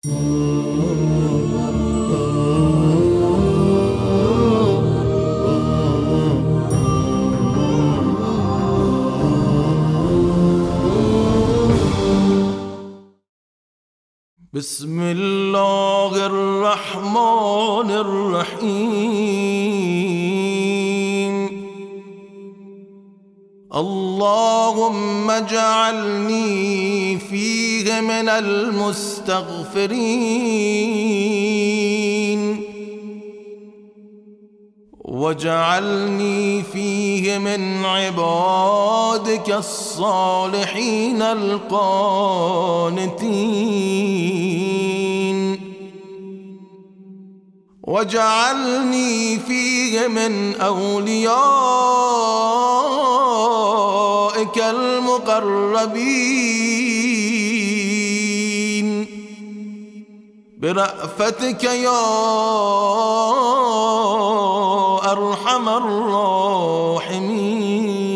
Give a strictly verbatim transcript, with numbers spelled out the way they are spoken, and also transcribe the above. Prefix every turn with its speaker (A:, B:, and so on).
A: بسم الله الرحمن الرحيم. اللهم اجعلني فيه من المستغفرين، واجعلني فيه من عبادك الصالحين القانتين، واجعلني فيه من أوليائك المقربين برأفتك يا أرحم الراحمين.